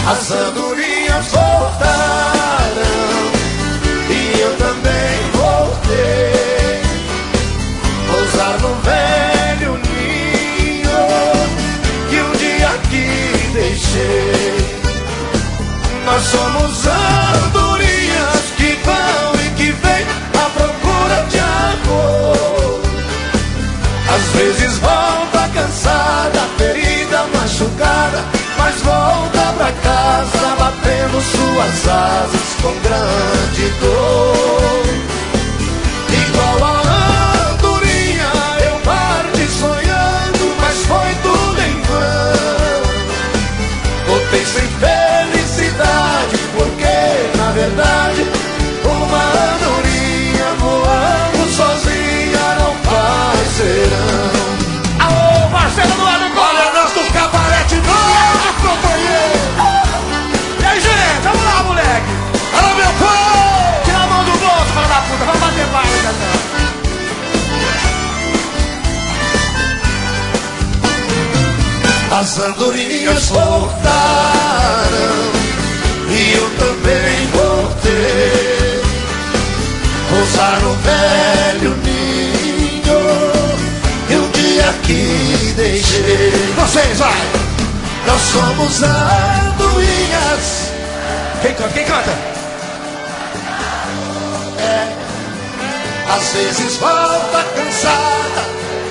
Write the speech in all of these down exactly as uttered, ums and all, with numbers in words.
As andorinhas voltaram e eu também voltei. Pousar no velho ninho que um dia aqui deixei. Nós somos andorinhas que vão e que vêm à procura de amor. Às vezes volta cansada, ferida, machucada, mas volta pra casa batendo suas asas com grande dor. Igual a andorinha eu parti sonhando, mas foi tudo em vão. Voltei sem felicidade, porque na verdade uma andorinha voando sozinha não faz serão. Alô, Marcelo do lado do Olha nós do cabaré de novo, companheiro. E aí, gente, vamos lá, moleque. Alô, meu povo. Tira a mão do bolso, filha da puta, vamos bater palma, Cantão. As andorinhas voltaram e eu também voltei. Pousar no velho ninho e um dia aqui deixei. Vocês, vai. Nós somos andorinhas. Quem canta? Quem canta? É, às vezes volta cansada,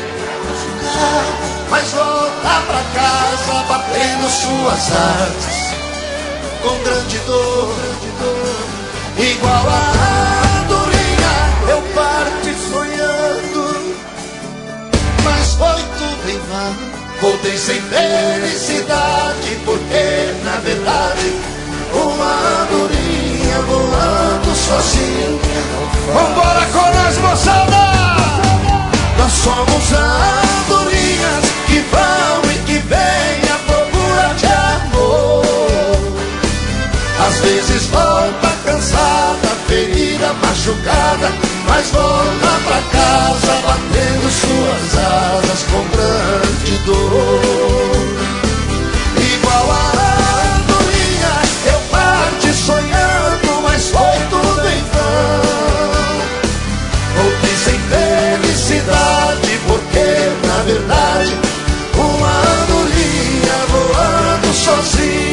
mas volta pra casa batendo suas asas com grande dor, igual a andorinha eu parti sonhando, mas foi tudo em vão. Voltei sem felicidade, porque na verdade uma andorinha voando sozinha. Vambora com nós, moçada! Nós somos andorinhas que vão e que vêm à procura de amor. Às vezes volta cansada, ferida, machucada, mas volta pra casa batendo suas asas com grande dor. Igual a andorinha eu parti sonhando, mas foi tudo em vão. Voltei sem felicidade, porque na verdade uma andorinha voando sozinha